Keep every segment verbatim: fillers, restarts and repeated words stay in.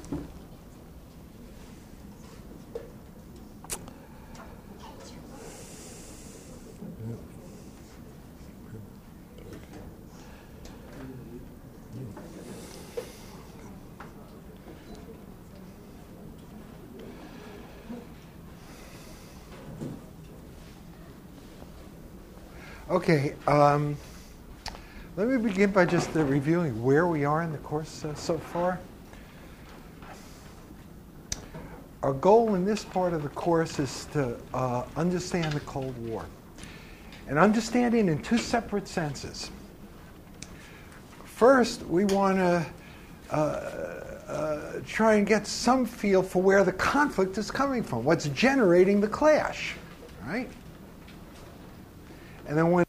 Okay, um, let me begin by just uh, reviewing where we are in the course uh, so far. Our goal in this part of the course is to uh, understand the Cold War, and understanding in two separate senses. First, we want to uh, uh, try and get some feel for where the conflict is coming from, what's generating the clash, right? And then when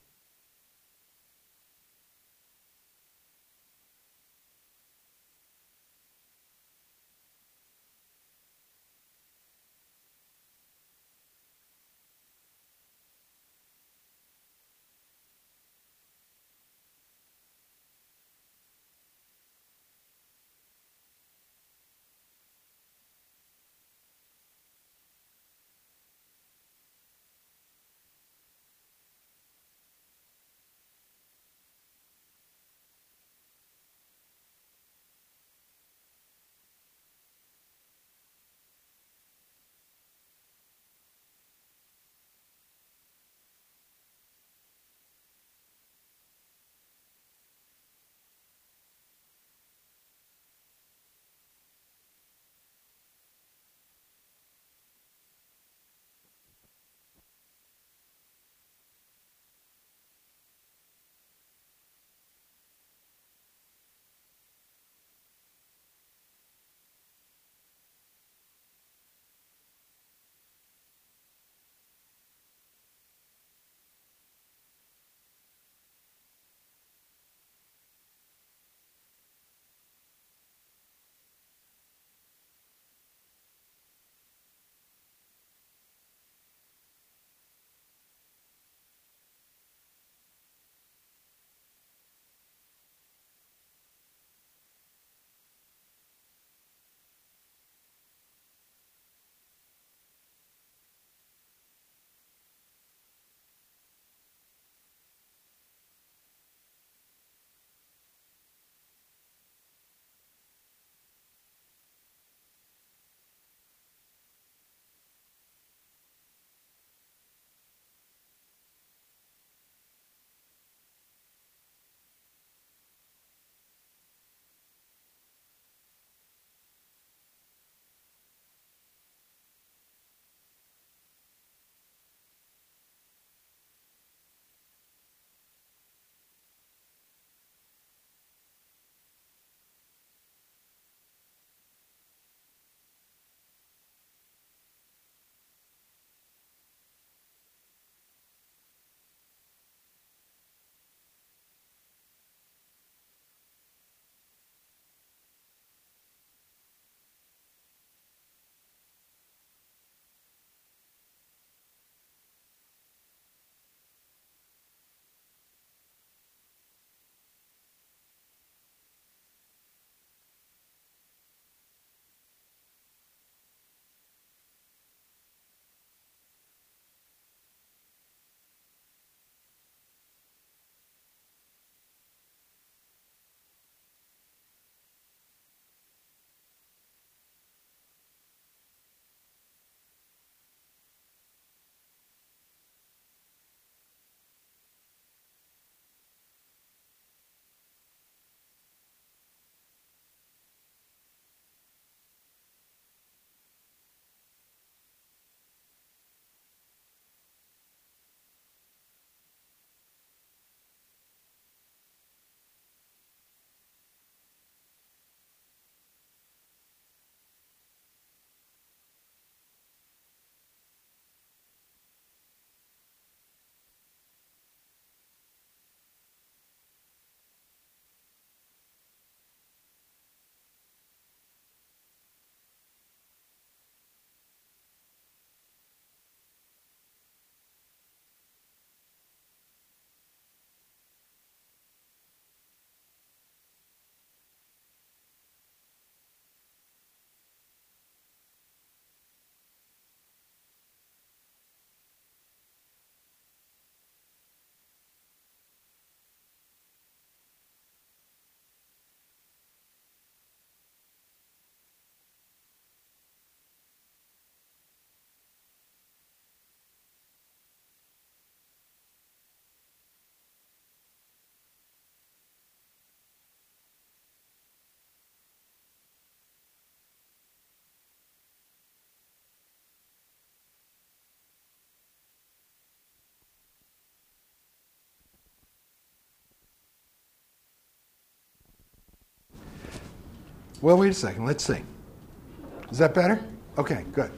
Well, wait a second. Let's see. Is that better? Okay, good.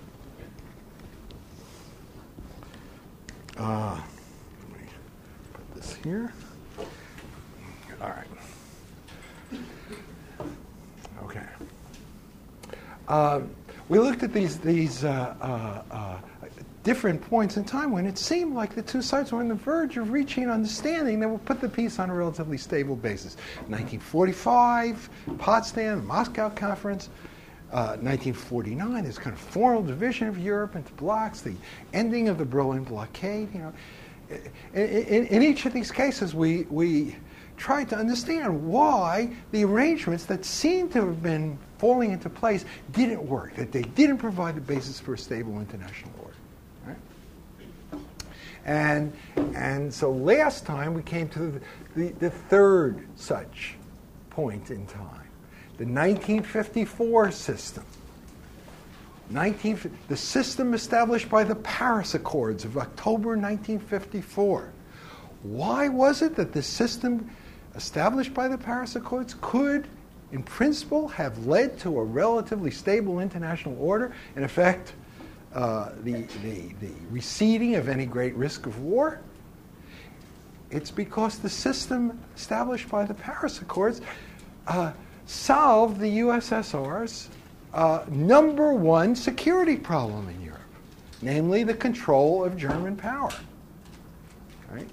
Uh, let me put this here. All right. Okay. Uh, we looked at these these uh, uh, uh, different points in time when it seemed like the two sides were on the verge of reaching an understanding that would put the peace on a relatively stable basis. nineteen forty-five, Potsdam, the Moscow Conference. Uh, nineteen forty-nine, this kind of formal division of Europe into blocks, the ending of the Berlin blockade. You know, in, in, in each of these cases, we we tried to understand why the arrangements that seemed to have been falling into place didn't work, that they didn't provide the basis for a stable international order. Right? And and so last time we came to the, the, the third such point in time. The nineteen fifty-four system. nineteen, the system established by the Paris Accords of October nineteen fifty-four. Why was it that the system established by the Paris Accords could, in principle, have led to a relatively stable international order, in effect, uh, the, the, the receding of any great risk of war? It's because the system established by the Paris Accords uh, solved the U S S R's uh, number one security problem in Europe, namely the control of German power. Right?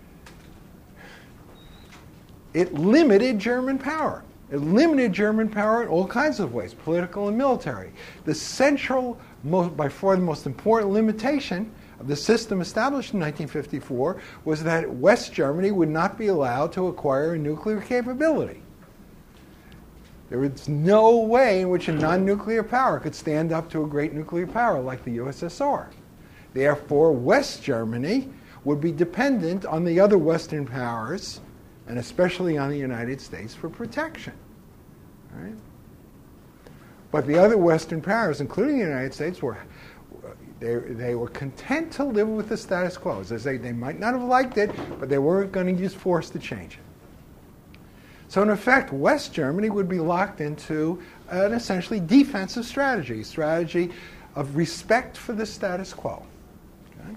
It limited German power. It limited German power in all kinds of ways, political and military. The central, most, by far the most important limitation of the system established in nineteen fifty-four was that West Germany would not be allowed to acquire a nuclear capability. There was no way in which a non-nuclear power could stand up to a great nuclear power like the U S S R. Therefore, West Germany would be dependent on the other Western powers, and especially on the United States, for protection. Right? But the other Western powers, including the United States, were they, they were content to live with the status quo. As I say, they might not have liked it, but they weren't going to use force to change it. So in effect, West Germany would be locked into an essentially defensive strategy, strategy of respect for the status quo. Okay?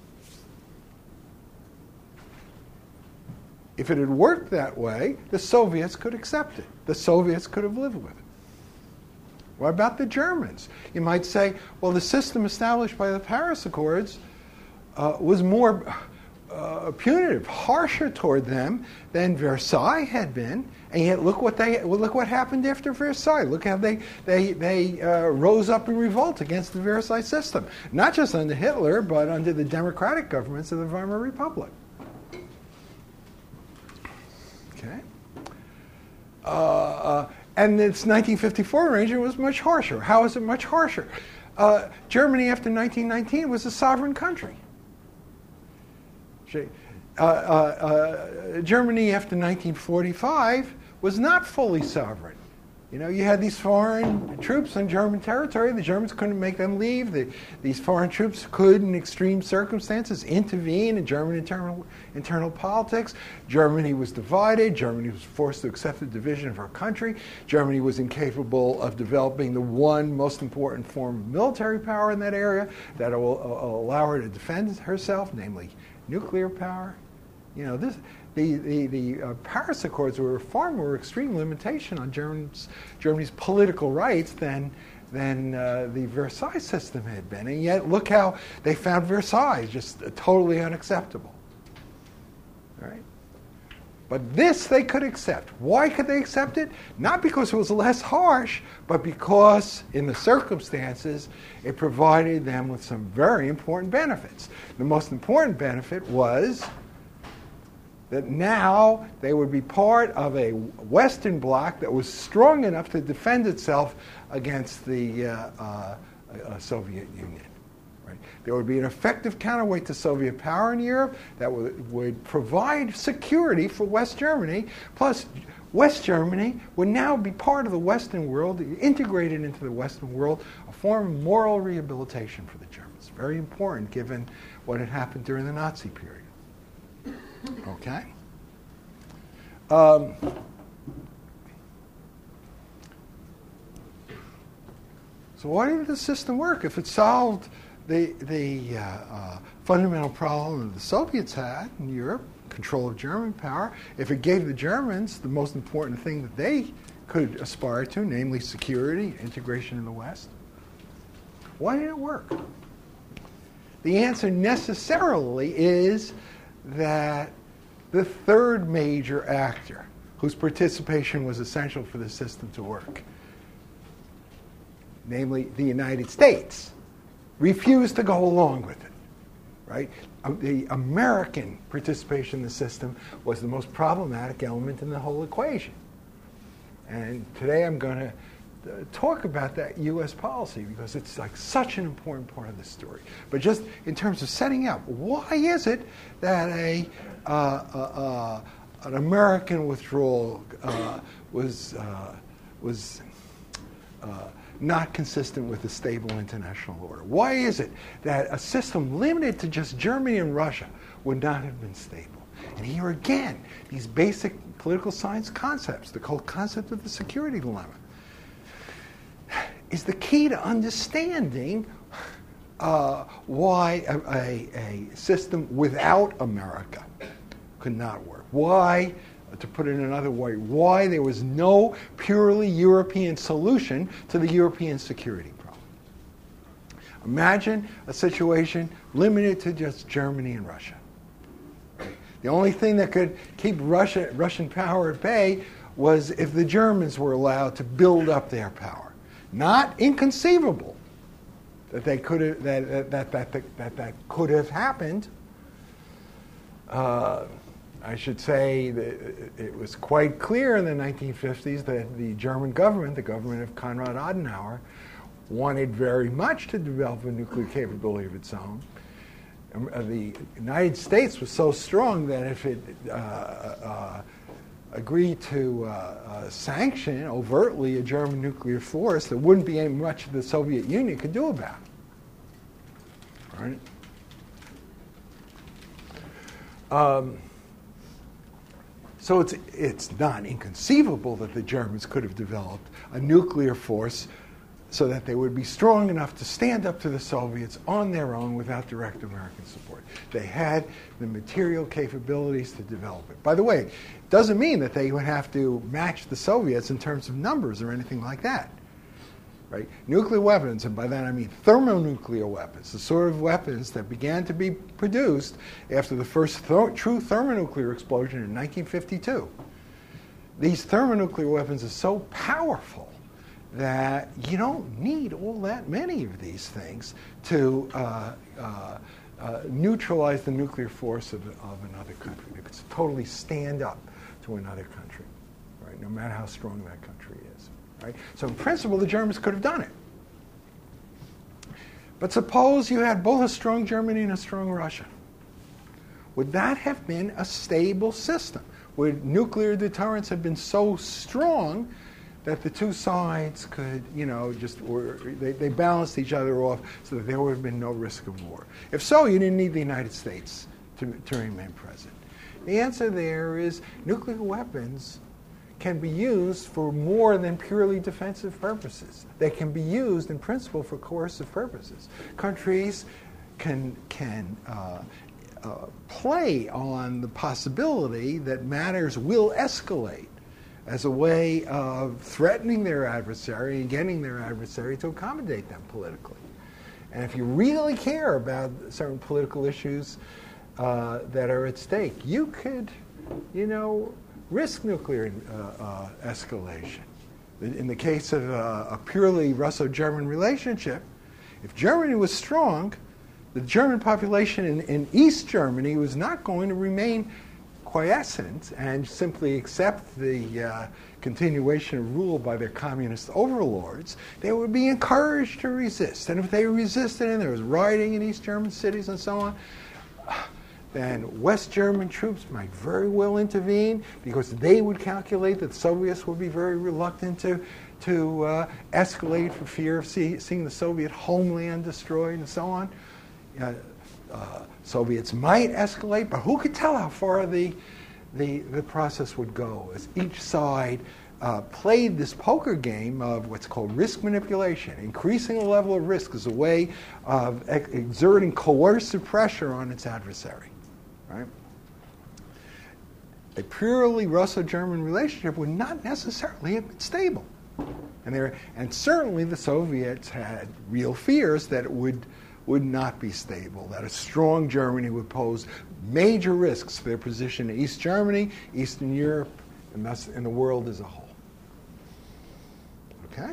If it had worked that way, the Soviets could accept it. The Soviets could have lived with it. What about the Germans? You might say, well, the system established by the Paris Accords uh, was more Uh, punitive, harsher toward them than Versailles had been, and yet look what they well, look what happened after Versailles. Look how they they they uh, rose up in revolt against the Versailles system, not just under Hitler, but under the democratic governments of the Weimar Republic. Okay, uh, uh, and this nineteen fifty-four arrangement was much harsher. How is it much harsher? Uh, Germany after nineteen nineteen was a sovereign country. Uh, uh, uh, Germany after nineteen forty-five was not fully sovereign. You know, you had these foreign troops on German territory. The Germans couldn't make them leave. The, these foreign troops could, in extreme circumstances, intervene in German internal, internal politics. Germany was divided. Germany was forced to accept the division of her country. Germany was incapable of developing the one most important form of military power in that area that will uh, allow her to defend herself, namely nuclear power. You know, this, the, the, the uh, Paris Accords were a far more extreme limitation on Germany's, Germany's political rights than, than uh, the Versailles system had been. And yet, look how they found Versailles just uh, totally unacceptable. Right? But this they could accept. Why could they accept it? Not because it was less harsh, but because, in the circumstances, it provided them with some very important benefits. The most important benefit was that now they would be part of a Western bloc that was strong enough to defend itself against the uh, uh, uh, Soviet Union. Right? There would be an effective counterweight to Soviet power in Europe that would, would provide security for West Germany. Plus, West Germany would now be part of the Western world, integrated into the Western world, a form of moral rehabilitation for the Germans. Very important given what had happened during the Nazi period. Okay? Um, So why did the system work? If it solved the, the uh, uh, fundamental problem that the Soviets had in Europe, control of German power, if it gave the Germans the most important thing that they could aspire to, namely security, integration in the West, why did it work? The answer necessarily is that the third major actor whose participation was essential for the system to work, namely the United States, refused to go along with it, right? The American participation in the system was the most problematic element in the whole equation. And today I'm going to talk about that U S policy because it's like such an important part of the story. But just in terms of setting up, why is it that a uh, uh, uh, an American withdrawal uh, was uh, was uh, not consistent with a stable international order? Why is it that a system limited to just Germany and Russia would not have been stable? And here again, these basic political science concepts, the whole concept of the security dilemma, is the key to understanding uh, why a, a, a system without America could not work. Why, to put it another way, why there was no purely European solution to the European security problem. Imagine a situation limited to just Germany and Russia. The only thing that could keep Russia, Russian power at bay was if the Germans were allowed to build up their power. Not inconceivable that they could have, that that that that that, that could have happened. Uh, I should say that it was quite clear in the nineteen fifties that the German government, the government of Konrad Adenauer, wanted very much to develop a nuclear capability of its own. The United States was so strong that if it uh, uh, agreed to uh, uh, sanction overtly a German nuclear force, there wouldn't be any much the Soviet Union could do about it. Right? Um, so it's it's not inconceivable that the Germans could have developed a nuclear force so that they would be strong enough to stand up to the Soviets on their own without direct American support. They had the material capabilities to develop it. By the way, it doesn't mean that they would have to match the Soviets in terms of numbers or anything like that. Right? Nuclear weapons, and by that I mean thermonuclear weapons, the sort of weapons that began to be produced after the first th- true thermonuclear explosion in nineteen fifty-two. These thermonuclear weapons are so powerful that you don't need all that many of these things to uh, uh, uh, neutralize the nuclear force of, of another country. They could totally stand up to another country, right? No matter how strong that country is, right? So in principle, the Germans could have done it. But suppose you had both a strong Germany and a strong Russia. Would that have been a stable system? Would nuclear deterrence have been so strong that the two sides could, you know, just, or they, they balanced each other off so that there would have been no risk of war? If so, you didn't need the United States to, to remain present. The answer there is nuclear weapons can be used for more than purely defensive purposes. They can be used, in principle, for coercive purposes. Countries can, can uh, uh, play on the possibility that matters will escalate as a way of threatening their adversary and getting their adversary to accommodate them politically. And if you really care about certain political issues uh, that are at stake, you could, you know, risk nuclear uh, uh, escalation. In the case of uh, a purely Russo-German relationship, if Germany was strong, the German population in, in East Germany was not going to remain quiescent and simply accept the uh, continuation of rule by their communist overlords. They would be encouraged to resist. And if they resisted and there was rioting in East German cities and so on, then West German troops might very well intervene because they would calculate that the Soviets would be very reluctant to, to uh, escalate for fear of see, seeing the Soviet homeland destroyed and so on. Uh, Uh, Soviets might escalate, but who could tell how far the, the, the process would go as each side uh, played this poker game of what's called risk manipulation, increasing the level of risk as a way of ex- exerting coercive pressure on its adversary. Right? A purely Russo-German relationship would not necessarily have been stable. And, there, and certainly the Soviets had real fears that it would, would not be stable, that a strong Germany would pose major risks for their position in East Germany, Eastern Europe, and thus in the world as a whole. Okay?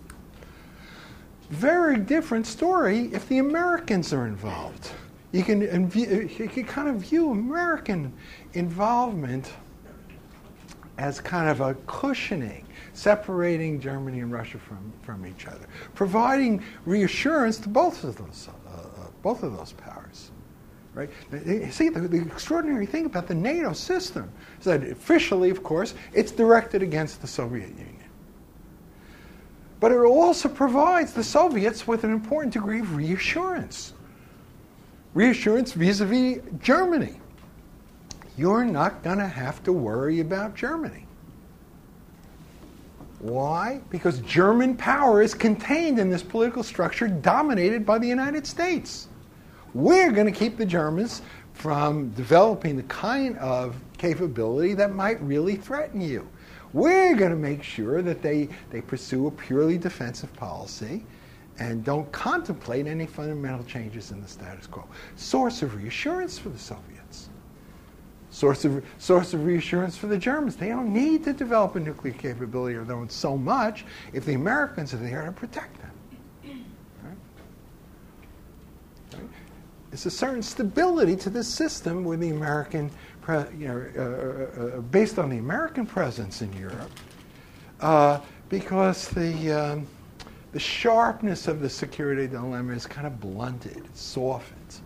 Very different story if the Americans are involved. You can, you can kind of view American involvement as kind of a cushioning, separating Germany and Russia from, from each other, providing reassurance to both of those, uh, uh, both of those powers. Right? See, the, the extraordinary thing about the NATO system is that officially, of course, it's directed against the Soviet Union. But it also provides the Soviets with an important degree of reassurance. Reassurance vis-a-vis Germany. You're not going to have to worry about Germany. Why? Because German power is contained in this political structure dominated by the United States. We're going to keep the Germans from developing the kind of capability that might really threaten you. We're going to make sure that they, they pursue a purely defensive policy and don't contemplate any fundamental changes in the status quo. Source of reassurance for the Soviets. Source of, source of reassurance for the Germans. They don't need to develop a nuclear capability of their own so much if the Americans are there to protect them. Right? Right? It's a certain stability to this system where the American, pre, you know, uh, uh, based on the American presence in Europe, uh, because the um, the sharpness of the security dilemma is kind of blunted, softened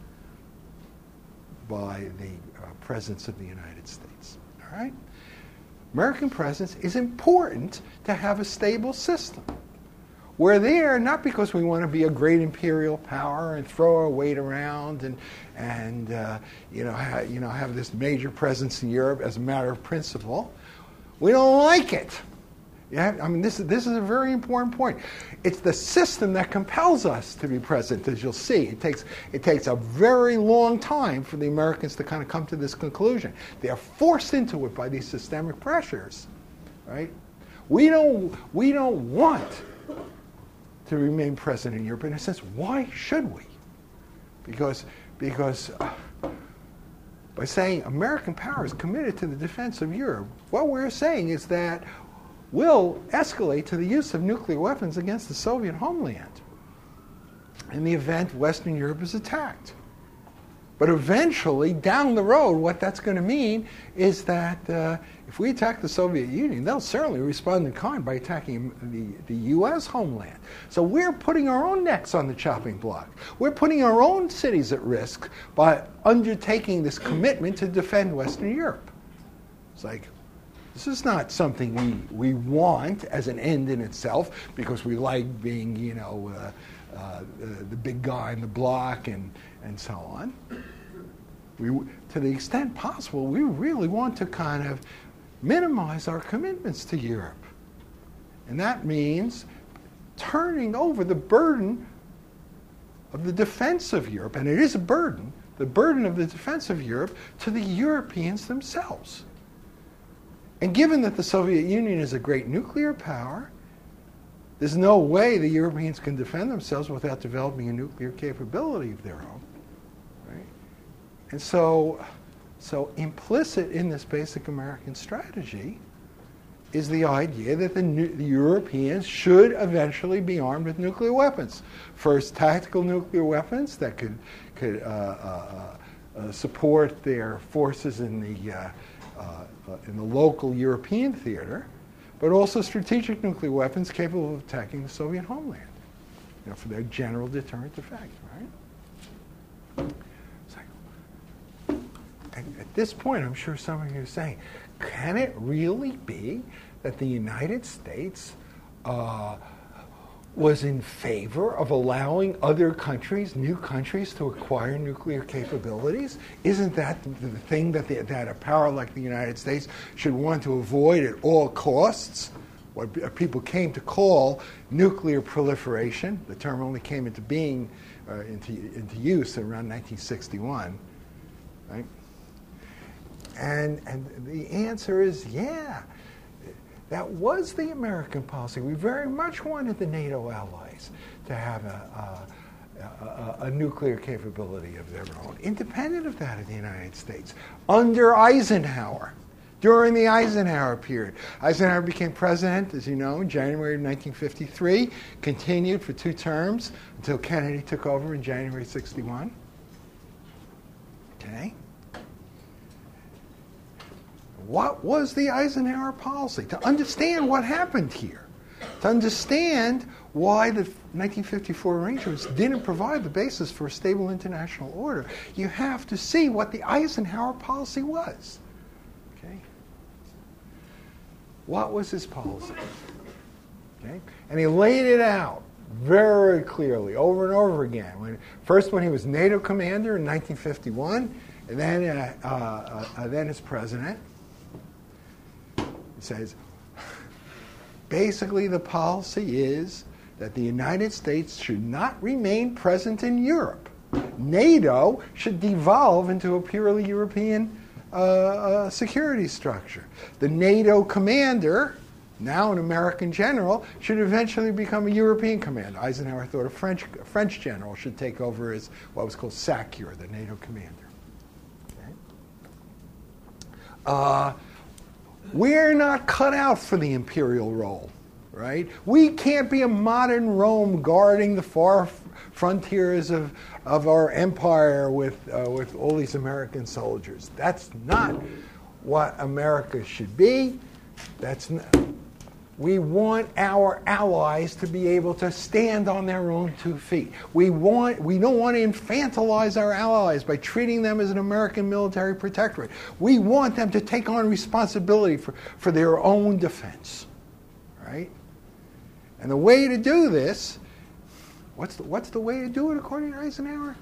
by the uh, presence of the United States. All right? American presence is important to have a stable system. We're there not because we want to be a great imperial power and throw our weight around and and uh, you know ha, you know have this major presence in Europe as a matter of principle. We don't like it. Yeah, I mean, this is, this is a very important point. It's the system that compels us to be present, as you'll see. It takes, it takes a very long time for the Americans to kind of come to this conclusion. They are forced into it by these systemic pressures, right? We don't, we don't want to remain present in Europe. In a sense, why should we? Because, because uh, by saying American power is committed to the defense of Europe, what we're saying is that will escalate to the use of nuclear weapons against the Soviet homeland in the event Western Europe is attacked. But eventually, down the road, what that's going to mean is that uh, if we attack the Soviet Union, they'll certainly respond in kind by attacking the, the U S homeland. So we're putting our own necks on the chopping block. We're putting our own cities at risk by undertaking this commitment to defend Western Europe. It's like, this is not something we, we want as an end in itself because we like being, you know, uh, uh, the, the big guy in the block and, and so on. We, to the extent possible, we really want to kind of minimize our commitments to Europe. And that means turning over the burden of the defense of Europe, and it is a burden, the burden of the defense of Europe, to the Europeans themselves. And given that the Soviet Union is a great nuclear power, there's no way the Europeans can defend themselves without developing a nuclear capability of their own. Right? And so, so implicit in this basic American strategy is the idea that the, nu- the Europeans should eventually be armed with nuclear weapons. First, tactical nuclear weapons that could, could uh, uh, uh, support their forces in the uh, Uh, uh, in the local European theater, but also strategic nuclear weapons capable of attacking the Soviet homeland, you know, for their general deterrent effect, right? So, at this point, I'm sure some of you are saying, can it really be that the United States uh, was in favor of allowing other countries, new countries, to acquire nuclear capabilities? Isn't that the thing that, the, that a power like the United States should want to avoid at all costs? What people came to call nuclear proliferation. The term only came into being, uh, into, into use around nineteen sixty-one, right? And, and the answer is, yeah, that was the American policy. We very much wanted the NATO allies to have a, a, a, a nuclear capability of their own, independent of that of the United States, under Eisenhower, during the Eisenhower period. Eisenhower became president, as you know, in January of nineteen fifty-three, continued for two terms until Kennedy took over in January sixty-one. Okay. What was the Eisenhower policy? To understand what happened here, to understand why the nineteen fifty-four arrangements didn't provide the basis for a stable international order, you have to see what the Eisenhower policy was. Okay? What was his policy? Okay? And he laid it out very clearly over and over again. When, first when he was NATO commander in nineteen fifty-one, and then, uh, uh, uh, then as president. Says, basically the policy is that the United States should not remain present in Europe. NATO should devolve into a purely European uh, uh, security structure. The NATO commander, now an American general, should eventually become a European commander. Eisenhower thought a French, a French general should take over as what was called SACEUR, the NATO commander. Okay? Uh, We're not cut out for the imperial role, right? We can't be a modern Rome guarding the far f- frontiers of, of our empire with, uh, with all these American soldiers. That's not what America should be. That's not, we want our allies to be able to stand on their own two feet. We want, we don't want to infantilize our allies by treating them as an American military protectorate. We want them to take on responsibility for, for their own defense, right? And the way to do this, what's the, what's the way to do it according to Eisenhower?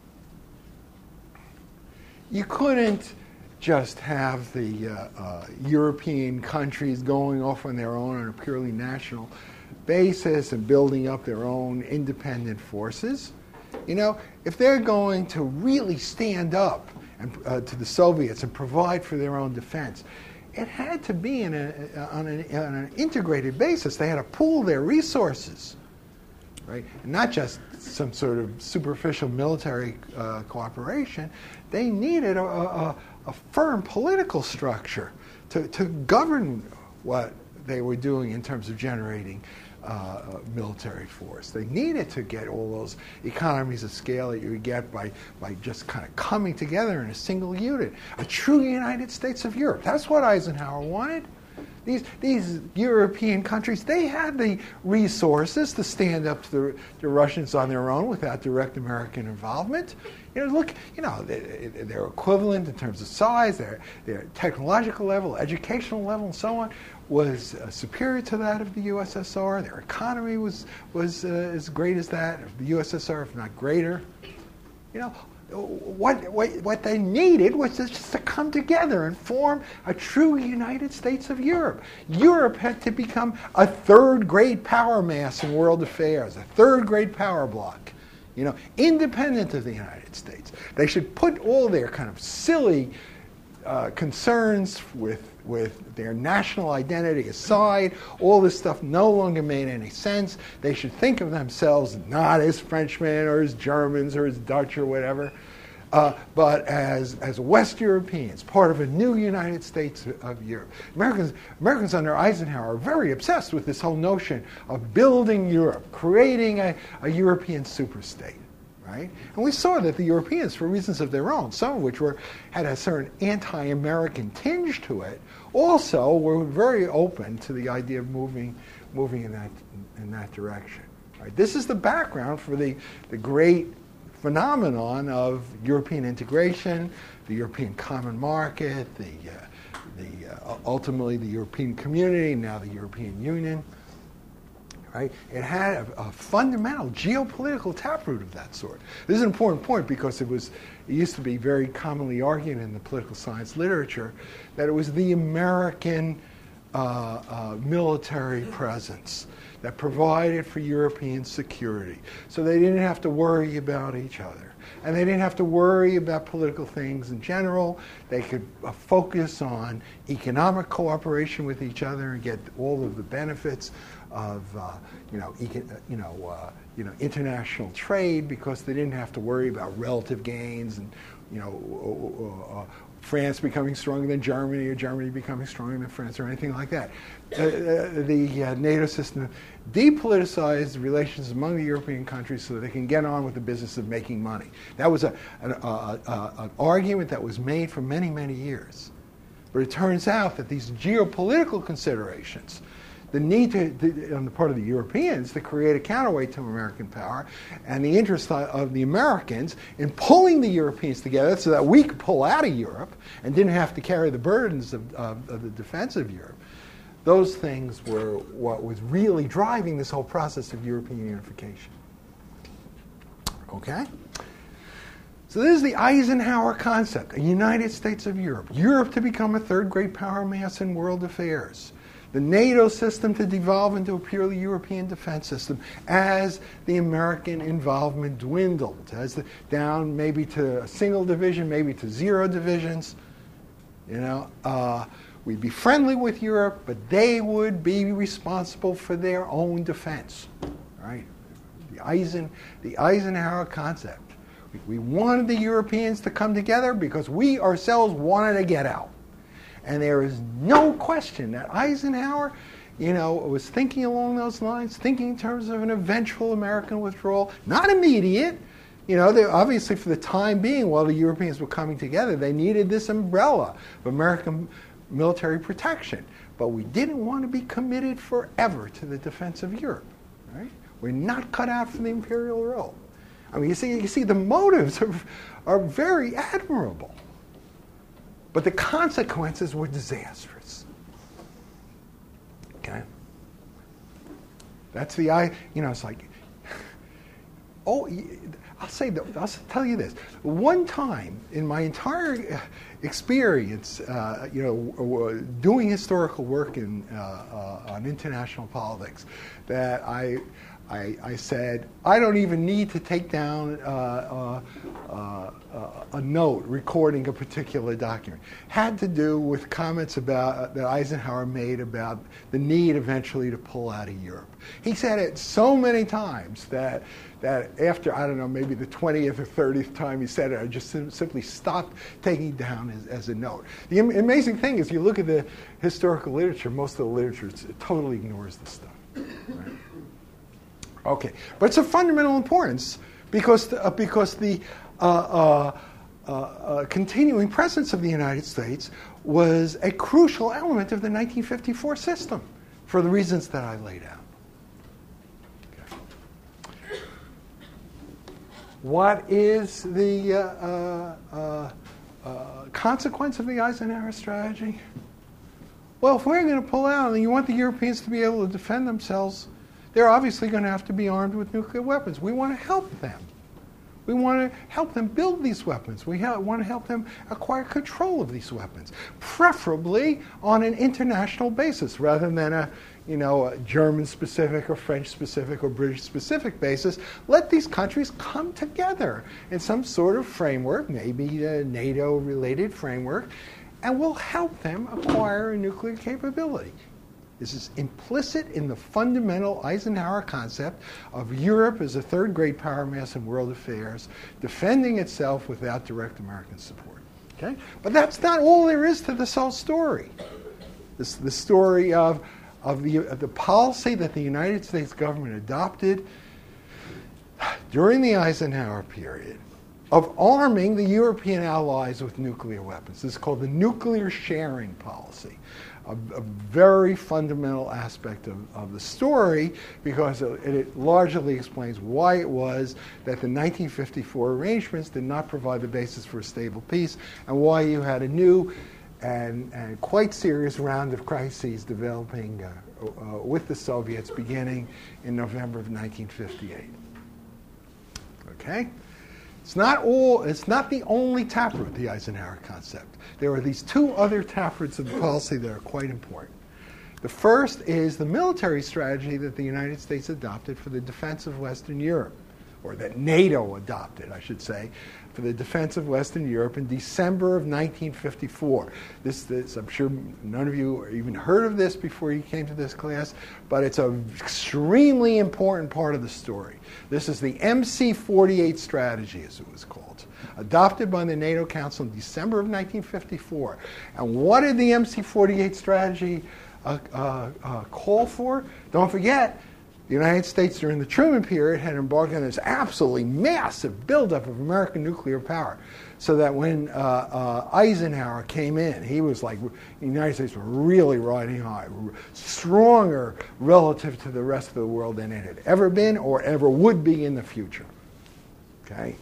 You couldn't just have the uh, uh, European countries going off on their own on a purely national basis and building up their own independent forces. You know, if they're going to really stand up and, uh, to the Soviets and provide for their own defense, it had to be in a, on, an, on an integrated basis. They had to pool their resources, right? And not just some sort of superficial military uh, cooperation. They needed a, a, a firm political structure to, to govern what they were doing in terms of generating uh, military force. They needed to get all those economies of scale that you would get by, by just kind of coming together in a single unit. A true United States of Europe. That's what Eisenhower wanted. These, these European countries, they had the resources to stand up to the, the Russians on their own without direct American involvement. You know, look, you know, they, they're equivalent in terms of size, their, their technological level, educational level, and so on was uh, superior to that of the U S S R. Their economy was was uh, as great as that of the U S S R, if not greater. You know, what what what they needed was just to come together and form a true United States of Europe. Europe had to become a third-grade power mass in world affairs, a third-grade power bloc. You know, independent of the United States. They should put all their kind of silly uh, concerns with with their national identity aside. All this stuff no longer made any sense. They should think of themselves not as Frenchmen or as Germans or as Dutch or whatever, uh, but as, as West Europeans, part of a new United States of Europe. Americans, Americans under Eisenhower are very obsessed with this whole notion of building Europe, creating a, a European superstate. Right? And we saw that the Europeans, for reasons of their own, some of which were had a certain anti-American tinge to it, also were very open to the idea of moving, moving in that in that direction. Right? This is the background for the, the great phenomenon of European integration, the European common market, the the uh, ultimately the European community, now the European Union. Right? It had a, a fundamental geopolitical taproot of that sort. This is an important point because it was it used to be very commonly argued in the political science literature that it was the American uh, uh, military presence that provided for European security. So they didn't have to worry about each other. And they didn't have to worry about political things in general. They could uh, focus on economic cooperation with each other and get all of the benefits of uh, you know, eco- you know, uh, you know, international trade because they didn't have to worry about relative gains and you know, uh, uh, France becoming stronger than Germany or Germany becoming stronger than France or anything like that. Uh, uh, the uh, NATO system depoliticized relations among the European countries so that they can get on with the business of making money. That was a, an, a, a, an argument that was made for many, many years. But it turns out that these geopolitical considerations, the need to, to, on the part of the Europeans to create a counterweight to American power, and the interest of the Americans in pulling the Europeans together so that we could pull out of Europe and didn't have to carry the burdens of, of, of the defense of Europe, those things were what was really driving this whole process of European unification. Okay? So this is the Eisenhower concept, a United States of Europe. Europe to become a third great power mass in world affairs. The NATO system to devolve into a purely European defense system as the American involvement dwindled, as the, down maybe to a single division, maybe to zero divisions. You know, uh, we'd be friendly with Europe, but they would be responsible for their own defense. Right? The Eisen, the Eisenhower concept. We, we wanted the Europeans to come together because we ourselves wanted to get out. And there is no question that Eisenhower, you know, was thinking along those lines, thinking in terms of an eventual American withdrawal, not immediate. You know, they, obviously for the time being, while the Europeans were coming together, they needed this umbrella of American military protection. But we didn't want to be committed forever to the defense of Europe. Right? We're not cut out for the imperial role. I mean, you see, you see, the motives are, are very admirable. But the consequences were disastrous. Okay? That's the, I, you know, it's like, oh, I'll say, I'll tell you this. One time in my entire experience, uh, you know, doing historical work in, uh, uh, on international politics, that I, I, I said, I don't even need to take down uh, uh, uh, a note recording a particular document. Had to do with comments about uh, that Eisenhower made about the need eventually to pull out of Europe. He said it so many times that that after, I don't know, maybe the twentieth or thirtieth time he said it, I just sim- simply stopped taking it down as, as a note. The am- amazing thing is, you look at the historical literature, most of the literature it totally ignores this stuff. Right? Okay, but it's of fundamental importance because the, uh, because the uh, uh, uh, uh, continuing presence of the United States was a crucial element of the nineteen fifty-four system for the reasons that I laid out. Okay. What is the uh, uh, uh, uh, consequence of the Eisenhower strategy? Well, if we're going to pull out and you want the Europeans to be able to defend themselves, they're obviously going to have to be armed with nuclear weapons. We want to help them. We want to help them build these weapons. We ha- want to help them acquire control of these weapons, preferably on an international basis rather than a, you know, a German-specific or French-specific or British-specific basis. Let these countries come together in some sort of framework, maybe a NATO-related framework, and we'll help them acquire a nuclear capability. This is implicit in the fundamental Eisenhower concept of Europe as a third great power mass in world affairs, defending itself without direct American support. Okay? But that's not all there is to this whole story. This the story of, of, the, of the policy that the United States government adopted during the Eisenhower period of arming the European allies with nuclear weapons. This is called the nuclear sharing policy. A, a very fundamental aspect of, of the story because it, it largely explains why it was that the nineteen fifty-four arrangements did not provide the basis for a stable peace and why you had a new and, and quite serious round of crises developing uh, uh, with the Soviets beginning in November of nineteen fifty-eight. Okay? It's not all, it's not the only taproot, the Eisenhower concept. There are these two other taproots of the policy that are quite important. The first is the military strategy that the United States adopted for the defense of Western Europe, or that NATO adopted, I should say, for the defense of Western Europe in December of nineteen fifty-four. This, this, I'm sure none of you even heard of this before you came to this class, but it's an extremely important part of the story. This is the M C forty-eight strategy, as it was called, adopted by the NATO Council in December of nineteen fifty-four. And what did the M C forty-eight strategy uh, uh, uh, call for? Don't forget, the United States during the Truman period had embarked on this absolutely massive buildup of American nuclear power, so that when uh, uh, Eisenhower came in, he was like, the United States was really riding high, stronger relative to the rest of the world than it had ever been or ever would be in the future. Okay?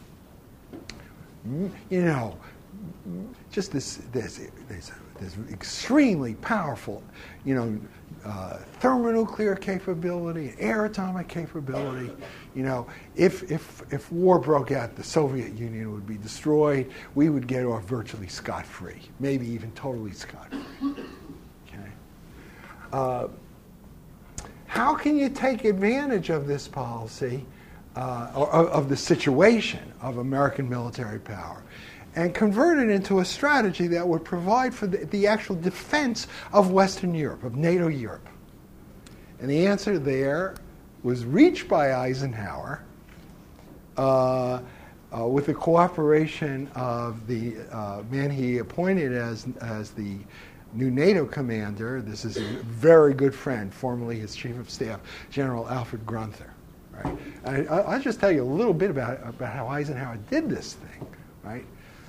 You know, just this, this, this, this extremely powerful, you know, Uh, thermonuclear capability, air atomic capability. You know, if, if, if war broke out, the Soviet Union would be destroyed. We would get off virtually scot-free, maybe even totally scot-free. Okay. Uh, how can you take advantage of this policy, uh, or of the situation of American military power, and convert it into a strategy that would provide for the, the actual defense of Western Europe, of NATO Europe? And the answer there was reached by Eisenhower uh, uh, with the cooperation of the uh, man he appointed as, as the new NATO commander. This is a very good friend, formerly his chief of staff, General Alfred Grunther. Right? And I, I'll just tell you a little bit about, about how Eisenhower did this thing. Right?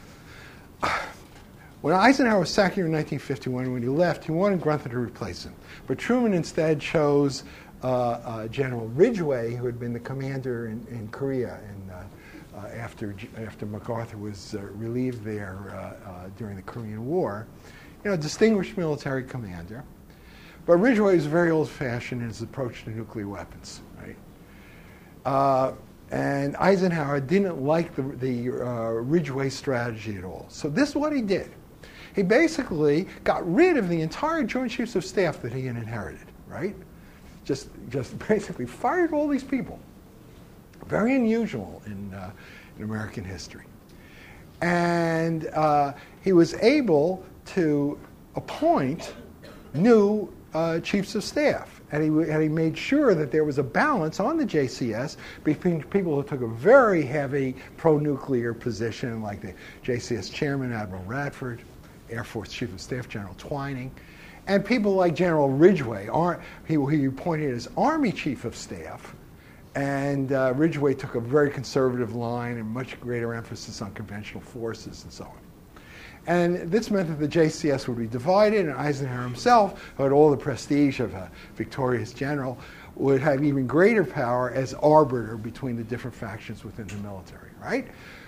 When Eisenhower was sacked here in nineteen fifty-one, when he left, he wanted Grunther to replace him. But Truman instead chose uh, uh, General Ridgway, who had been the commander in, in Korea and, uh, uh, after, after MacArthur was uh, relieved there uh, uh, during the Korean War. You know, distinguished military commander. But Ridgway was very old-fashioned in his approach to nuclear weapons. Right? Uh, And Eisenhower didn't like the, the uh, Ridgway strategy at all. So this is what he did. He basically got rid of the entire Joint Chiefs of Staff that he had inherited, right? Just, just basically fired all these people. Very unusual in, uh, in American history. And uh, he was able to appoint new uh, Chiefs of Staff. And he, and he made sure that there was a balance on the J C S between people who took a very heavy pro-nuclear position, like the J C S chairman, Admiral Radford, Air Force Chief of Staff, General Twining, and people like General Ridgway, he, he appointed as Army Chief of Staff. And uh, Ridgway took a very conservative line and much greater emphasis on conventional forces and so on. And this meant that the J C S would be divided, and Eisenhower himself, who had all the prestige of a victorious general, would have even greater power as arbiter between the different factions within the military, right?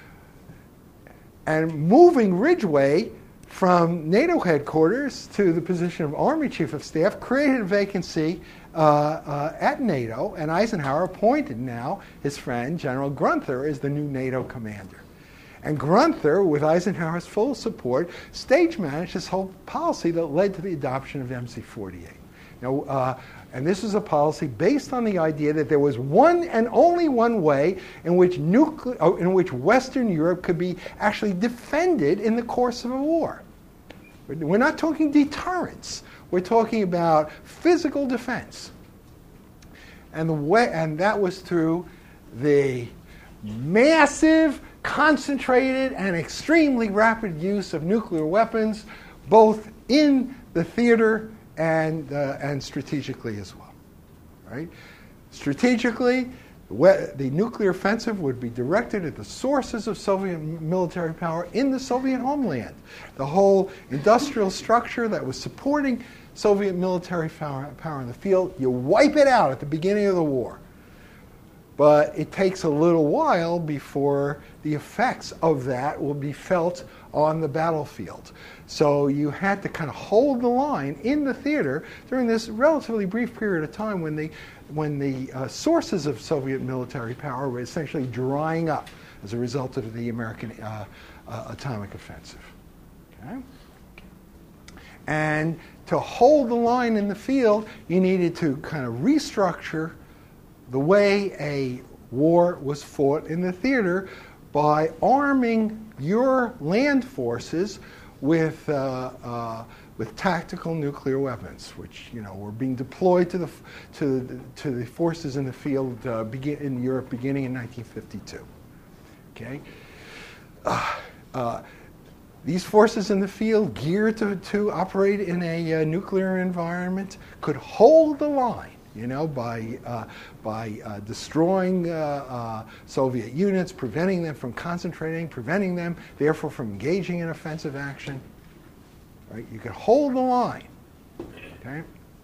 And moving Ridgway from NATO headquarters to the position of Army Chief of Staff created a vacancy uh, uh, at NATO, and Eisenhower appointed now his friend, General Grunther, as the new NATO commander. And Grunther, with Eisenhower's full support, stage managed this whole policy that led to the adoption of M C forty-eight. Now, uh, and this is a policy based on the idea that there was one and only one way in which, nucle- oh, in which Western Europe could be actually defended in the course of a war. We're not talking deterrence. We're talking about physical defense. And, the way, and that was through the massive, concentrated, and extremely rapid use of nuclear weapons, both in the theater and, uh, and strategically as well. Right? Strategically, the, the nuclear offensive would be directed at the sources of Soviet military power in the Soviet homeland. The whole industrial structure that was supporting Soviet military power, power in the field, you wipe it out at the beginning of the war. but it takes a little while before the effects of that will be felt on the battlefield. So you had to kind of hold the line in the theater during this relatively brief period of time when the, when the uh, sources of Soviet military power were essentially drying up as a result of the American uh, uh, atomic offensive. Okay? And to hold the line in the field, you needed to kind of restructure the way a war was fought in the theater by arming your land forces with uh, uh, with tactical nuclear weapons, which you know were being deployed to the to the, to the forces in the field uh, begin, in Europe beginning in nineteen fifty-two. Okay. Uh, uh, These forces in the field, geared to, to operate in a uh, nuclear environment, could hold the line, you know, by uh, by uh, destroying uh, uh, Soviet units, preventing them from concentrating, preventing them, therefore, from engaging in offensive action. Right? You could hold the line. Okay.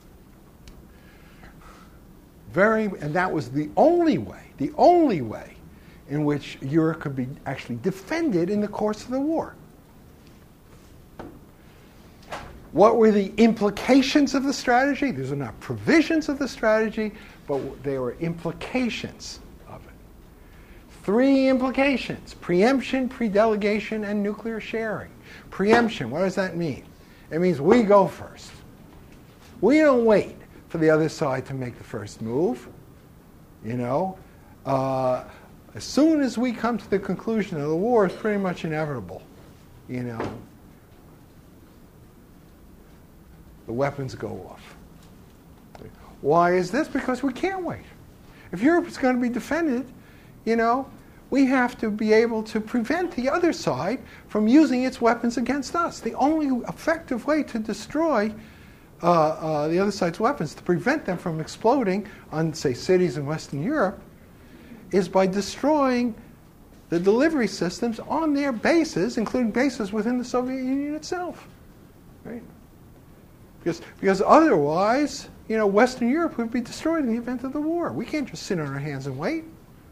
Very, and that was the only way, the only way, in which Europe could be actually defended in the course of the war. What were the implications of the strategy? These are not provisions of the strategy, but they were implications of it. Three implications: preemption, predelegation, and nuclear sharing. Preemption, what does that mean? It means we go first. We don't wait for the other side to make the first move. You know, uh, as soon as we come to the conclusion of the war, it's pretty much inevitable. You know, the weapons go off. Why is this? Because we can't wait. If Europe is going to be defended, you know, we have to be able to prevent the other side from using its weapons against us. The only effective way to destroy uh, uh, the other side's weapons, to prevent them from exploding on, say, cities in Western Europe, is by destroying the delivery systems on their bases, including bases within the Soviet Union itself. Right? Because, because otherwise, you know, Western Europe would be destroyed in the event of the war. We can't just sit on our hands and wait.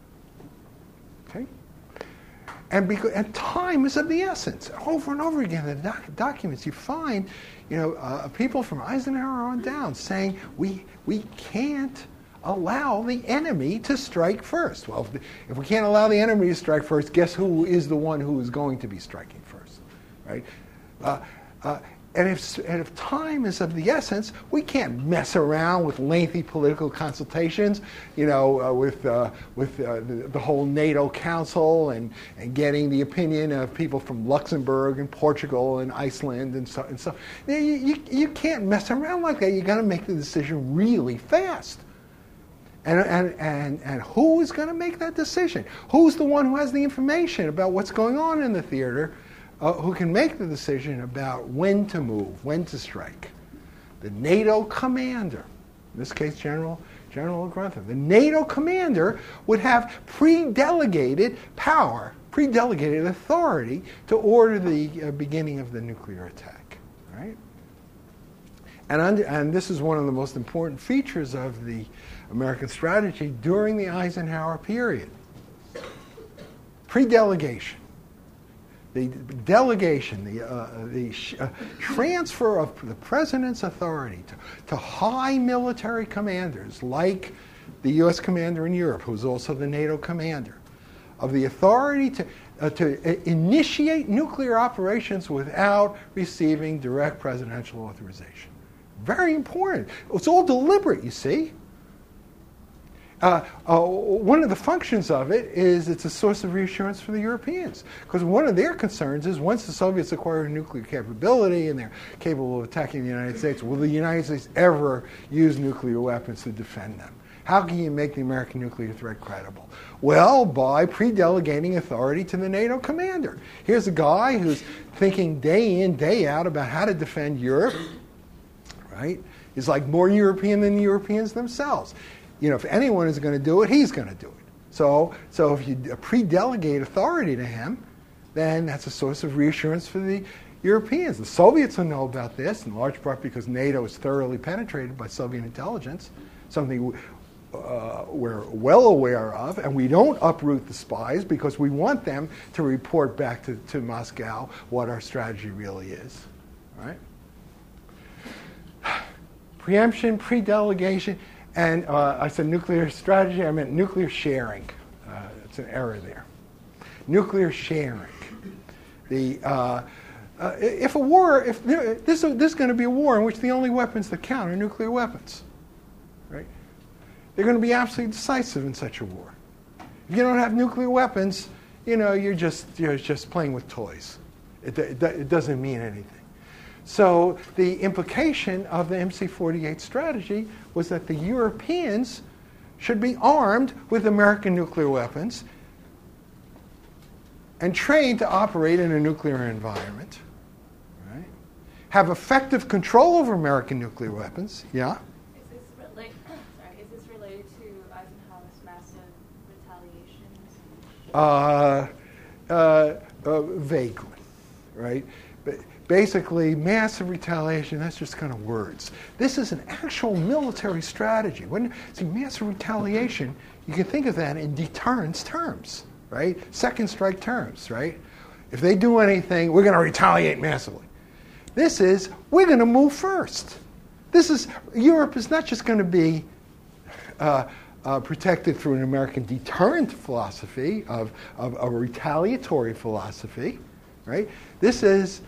Okay? And, because, and time is of the essence. Over and over again in the doc- documents you find, you know, uh, people from Eisenhower on down saying we we can't allow the enemy to strike first. Well, if, the, if we can't allow the enemy to strike first, guess who is the one who is going to be striking first, right? Uh, uh, And if, and if time is of the essence, we can't mess around with lengthy political consultations, you know, uh, with uh, with uh, the, the whole NATO Council and, and getting the opinion of people from Luxembourg and Portugal and Iceland and so and so. You, you, you can't mess around like that. You've got to make the decision really fast. And, and, and, and who is going to make that decision? Who's the one who has the information about what's going on in the theater? Uh, who can make the decision about when to move, when to strike? The NATO commander, in this case General General Grunther. The NATO commander would have pre-delegated power, pre-delegated authority to order the uh, beginning of the nuclear attack. Right? And, under, and this is one of the most important features of the American strategy during the Eisenhower period. Pre-delegation. The delegation, the, uh, the sh- uh, transfer of the president's authority to, to high military commanders like the U S commander in Europe, who's also the NATO commander, of the authority to, uh, to uh, initiate nuclear operations without receiving direct presidential authorization. Very important. It's all deliberate, you see. Uh, uh, one of the functions of it is it's a source of reassurance for the Europeans. Because one of their concerns is once the Soviets acquire nuclear capability and they're capable of attacking the United States, will the United States ever use nuclear weapons to defend them? How can you make the American nuclear threat credible? Well, by pre-delegating authority to the NATO commander. Here's a guy who's thinking day in, day out about how to defend Europe. Right? He's like more European than the Europeans themselves. You know, if anyone is going to do it, he's going to do it. So, so if you pre-delegate authority to him, then that's a source of reassurance for the Europeans. The Soviets will know about this, in large part because NATO is thoroughly penetrated by Soviet intelligence, something uh, we're well aware of, and we don't uproot the spies because we want them to report back to, to Moscow what our strategy really is. Right? Preemption, pre-delegation, and uh, I said nuclear strategy, I meant nuclear sharing. Uh, it's an error there. Nuclear sharing. The, uh, uh, if a war, if this, this is going to be a war in which the only weapons that count are nuclear weapons, right? They're going to be absolutely decisive in such a war. If you don't have nuclear weapons, you know, you're just, you're just playing with toys. It, it, it doesn't mean anything. So the implication of the M C forty-eight strategy was that the Europeans should be armed with American nuclear weapons and trained to operate in a nuclear environment, right? Have effective control over American nuclear weapons, yeah? Is this, relate, sorry, is this related to Eisenhower's massive retaliation? Uh, uh, uh, vaguely, right? But basically, massive retaliation, that's just kind of words. This is an actual military strategy. When see massive retaliation, you can think of that in deterrence terms, right? Second strike terms, right? If they do anything, we're going to retaliate massively. This is, we're going to move first. This is, Europe is not just going to be uh, uh, protected through an American deterrent philosophy of, of a retaliatory philosophy, right? This is,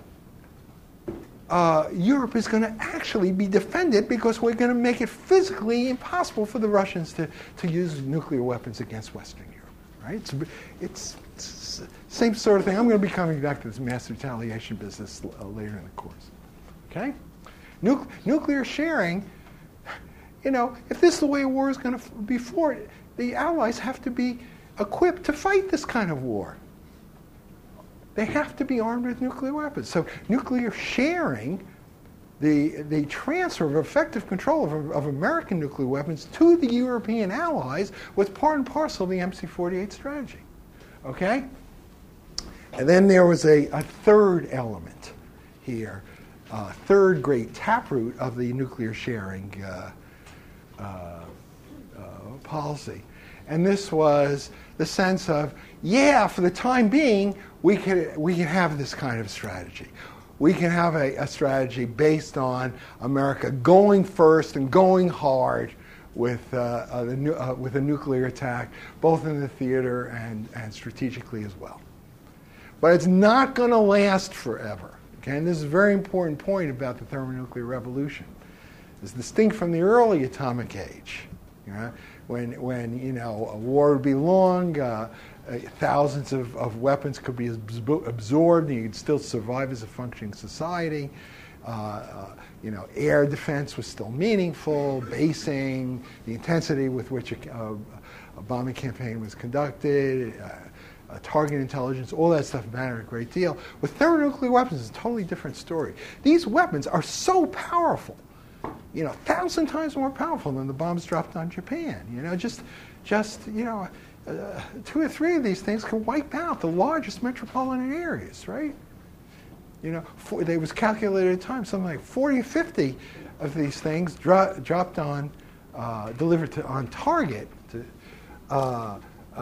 Uh, Europe is going to actually be defended because we're going to make it physically impossible for the Russians to, to use nuclear weapons against Western Europe. Right? It's, it's, it's the same sort of thing. I'm going to be coming back to this mass retaliation business uh, later in the course. Okay? Nu- nuclear sharing, you know, if this is the way a war is going to f- be fought, the Allies have to be equipped to fight this kind of war. They have to be armed with nuclear weapons. So nuclear sharing, the, the transfer of effective control of, of American nuclear weapons to the European allies was part and parcel of the M C forty-eight strategy. Okay? And then there was a, a third element here, a third great taproot of the nuclear sharing uh, uh, uh, policy. And this was the sense of, yeah, for the time being, we can, we can have this kind of strategy. We can have a, a strategy based on America going first and going hard with, uh, uh, the, uh, with a nuclear attack, both in the theater and, and strategically as well. But it's not going to last forever. Okay? And this is a very important point about the thermonuclear revolution. It's distinct from the early atomic age. You know? When, when you know, a war would be long, uh, uh, thousands of, of weapons could be absor- absorbed, and you'd still survive as a functioning society. Uh, uh, you know, air defense was still meaningful, basing, the intensity with which a, a, a bombing campaign was conducted, uh, uh, target intelligence, all that stuff mattered a great deal. With thermonuclear weapons, it's a totally different story. These weapons are so powerful, you know, a thousand times more powerful than the bombs dropped on Japan. You know, just, just you know, uh, two or three of these things can wipe out the largest metropolitan areas, right? You know, for, they was calculated at times something like forty, fifty of these things dro- dropped on, uh, delivered to on target, to, uh,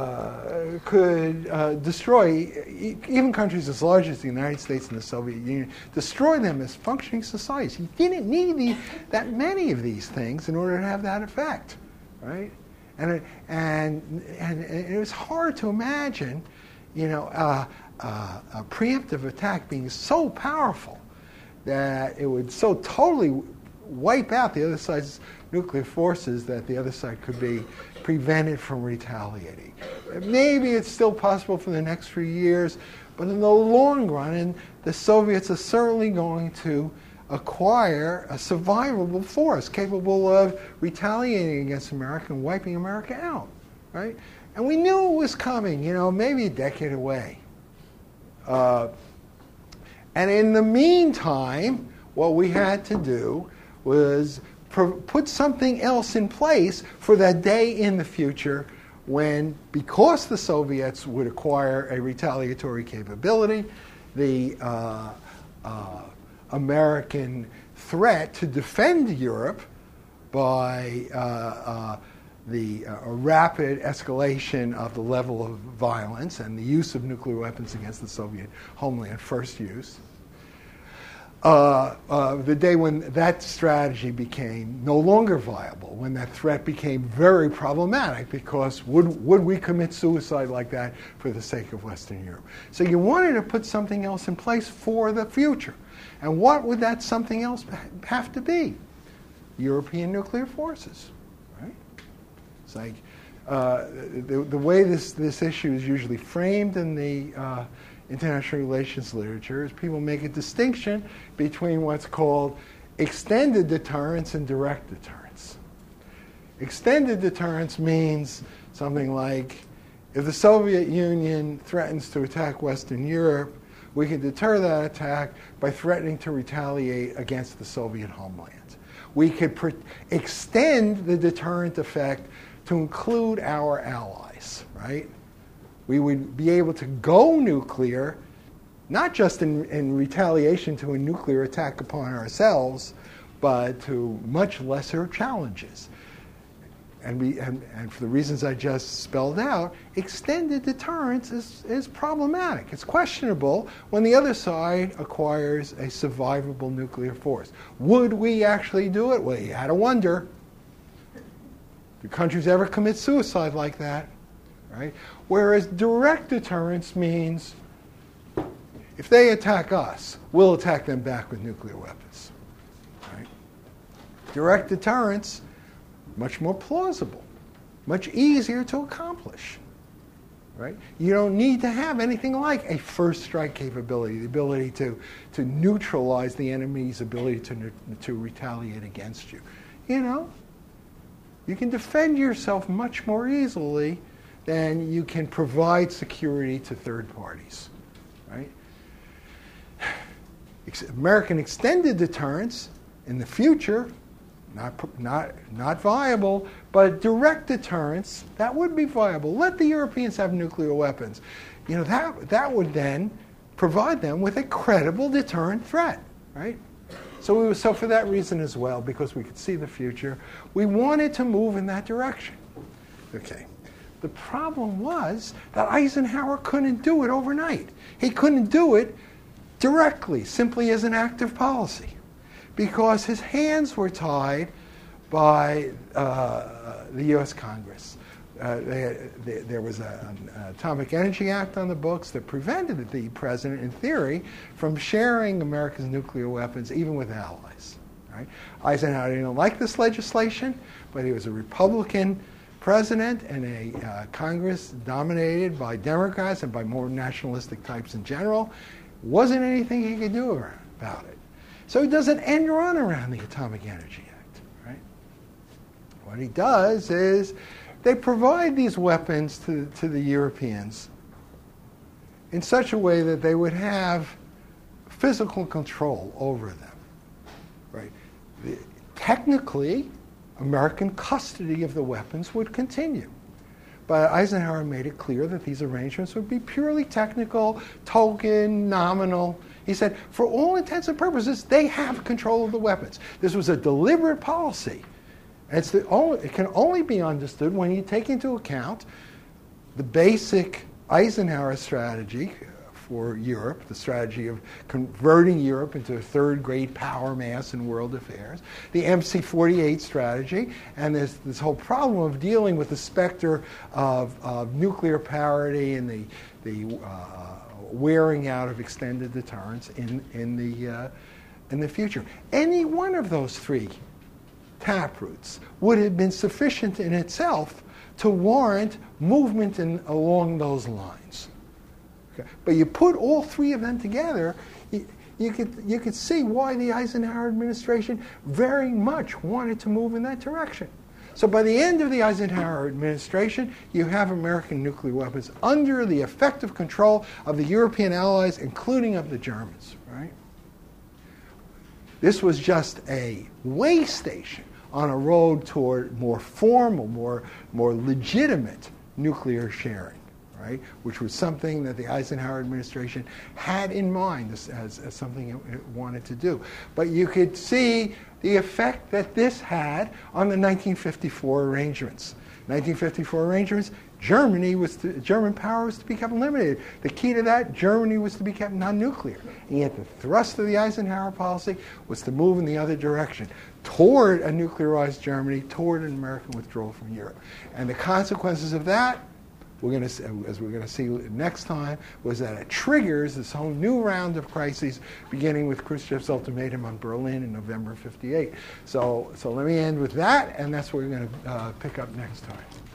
uh, could uh, destroy e- even countries as large as the United States and the Soviet Union, destroy them as functioning societies. You didn't need the, that many of these things in order to have that effect, right? And it, and, and, and it was hard to imagine, you know, uh, uh, a preemptive attack being so powerful that it would so totally wipe out the other side's nuclear forces that the other side could be prevented from retaliating. Maybe it's still possible for the next few years, but in the long run, and the Soviets are certainly going to acquire a survivable force capable of retaliating against America and wiping America out, right? And we knew it was coming, you know, maybe a decade away. Uh, and in the meantime, what we had to do was pr- put something else in place for that day in the future when, because the Soviets would acquire a retaliatory capability, the uh, uh, American threat to defend Europe by uh, uh, the uh, rapid escalation of the level of violence and the use of nuclear weapons against the Soviet homeland, first use. Uh, uh, the day when that strategy became no longer viable, when that threat became very problematic, because would, would we commit suicide like that for the sake of Western Europe? So you wanted to put something else in place for the future. And what would that something else have to be? European nuclear forces, right? It's like uh, the, the way this, this issue is usually framed in the uh, international relations literature is people make a distinction between what's called extended deterrence and direct deterrence. Extended deterrence means something like, if the Soviet Union threatens to attack Western Europe, we can deter that attack by threatening to retaliate against the Soviet homeland. We could pre- extend the deterrent effect to include our allies, right? We would be able to go nuclear, not just in, in retaliation to a nuclear attack upon ourselves, but to much lesser challenges. And, we, and, and for the reasons I just spelled out, extended deterrence is, is problematic. It's questionable when the other side acquires a survivable nuclear force. Would we actually do it? Well, you had to wonder. Do countries ever commit suicide like that? Right? Whereas direct deterrence means if they attack us, we'll attack them back with nuclear weapons. Right? Direct deterrence, much more plausible, much easier to accomplish. Right? You don't need to have anything like a first strike capability, the ability to, to neutralize the enemy's ability to, to retaliate against you. You know, you can defend yourself much more easily than you can provide security to third parties. Right? American extended deterrence in the future, not, not, not viable, but direct deterrence, that would be viable. Let the Europeans have nuclear weapons. You know, that, that would then provide them with a credible deterrent threat, right? So, we, so for that reason as well, because we could see the future, we wanted to move in that direction. Okay. The problem was that Eisenhower couldn't do it overnight. He couldn't do it directly, simply as an act of policy, because his hands were tied by uh, the U S Congress. Uh, they, they, there was a, an Atomic Energy Act on the books that prevented the president, in theory, from sharing America's nuclear weapons, even with allies. Right? Eisenhower didn't like this legislation, but he was a Republican president in a uh, Congress dominated by Democrats and by more nationalistic types in general. Wasn't anything he could do about it. So he does an end run around the Atomic Energy Act. Right? What he does is they provide these weapons to, to the Europeans in such a way that they would have physical control over them. Right? The, technically, American custody of the weapons would continue. But Eisenhower made it clear that these arrangements would be purely technical, token, nominal. He said, for all intents and purposes, they have control of the weapons. This was a deliberate policy. It's the only, it can only be understood when you take into account the basic Eisenhower strategy for Europe, the strategy of converting Europe into a third great power mass in world affairs, the M C forty-eight strategy, and this, this whole problem of dealing with the specter of, of nuclear parity and the, the uh, wearing out of extended deterrence in, in, the, uh, in the future. Any one of those three taproots would have been sufficient in itself to warrant movement in, along those lines. Okay. But you put all three of them together, you, you, could, you could see why the Eisenhower administration very much wanted to move in that direction. So by the end of the Eisenhower administration, you have American nuclear weapons under the effective control of the European allies, including of the Germans. Right? This was just a way station on a road toward more formal, more, more legitimate nuclear sharing. Right? Which was something that the Eisenhower administration had in mind as, as, as something it, it wanted to do. But you could see the effect that this had on the nineteen fifty-four arrangements. nineteen fifty-four arrangements, Germany was to, German power was to be kept limited. The key to that, Germany was to be kept non-nuclear. And yet the thrust of the Eisenhower policy was to move in the other direction, toward a nuclearized Germany, toward an American withdrawal from Europe. And the consequences of that, we're going to, as we're going to see next time, was that it triggers this whole new round of crises, beginning with Khrushchev's ultimatum on Berlin in November of fifty-eight. So, so let me end with that, and that's what we're going to uh, pick up next time.